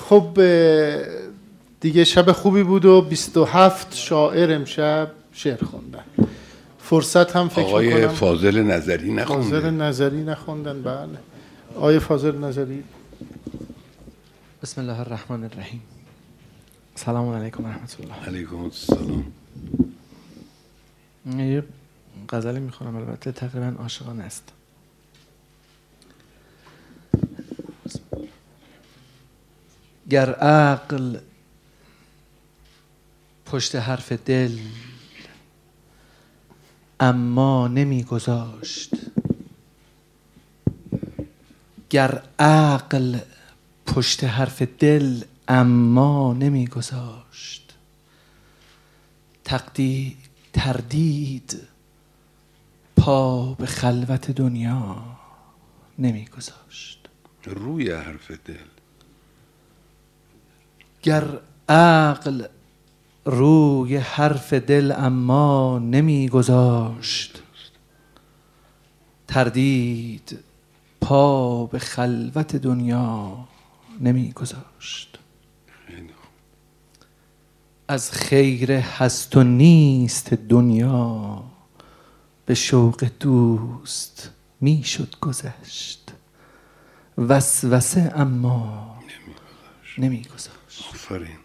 خب دیگه شب خوبی بود و 27 شاعر امشب شعر خوندن. فرصت هم فکر آقای میکنم فاضل نظری نخوندن. فاضل نظری نخوندن. بله آقای فاضل نظری. بسم الله الرحمن الرحیم. سلام علیکم و رحمت الله. علیکم السلام. یه غزلی میخونم، البته تقریبا عاشقانه است. گر عقل پشت حرف دل اما نمیگذاشت، گر عقل پشت حرف دل اما نمیگذاشت، تردید پا به خلوت دنیا نمیگذاشت. روی حرف دل. گر عقل روی حرف دل اما نمیگذاشت، تردید پا به خلوت دنیا نمیگذاشت. از خیر هست و نیست دنیا به شوق دوست میشد گذشت، وسوسه اما نمیگذاشت. آفرین.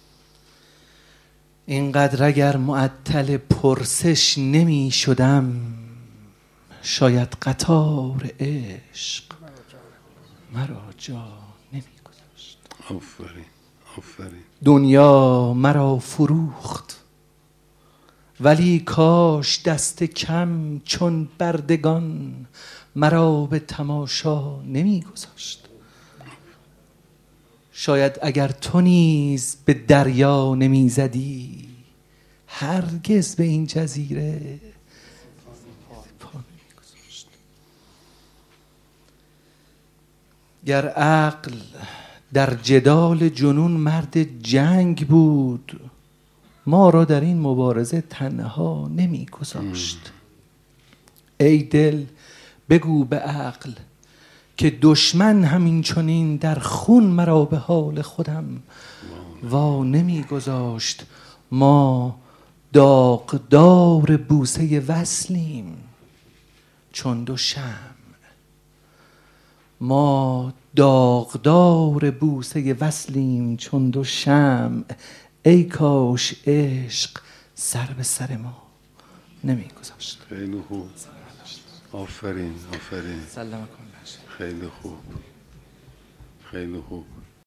اینقدر اگر معطل پرسش نمی شدم، شاید قطار عشق مرا جا نمی گذاشت. آفرین آفرین. دنیا مرا فروخت، ولی کاش دست کم چون بردگان مرا به تماشا نمی گذاشت. شاید اگر تو نیز به دریا نمی زدی، هرگز به این جزیره پا نمی گذاشت. گر عقل در جدال جنون مرد جنگ بود، ما را در این مبارزه تنها نمی گذاشت. ای دل بگو به عقل که دشمن همین چنین در خون مرا به حال خودم وا نمی گذاشت. ما داغدار بوسه وصلیم چون دو شمع، ما داغدار بوسه وصلیم چون دو شمع. ای کاش عشق سر به سر ما نمی گذاشت. خیلی خوب. آفرین آفرین. سلام کن. خیلی خوب خیلی خوب.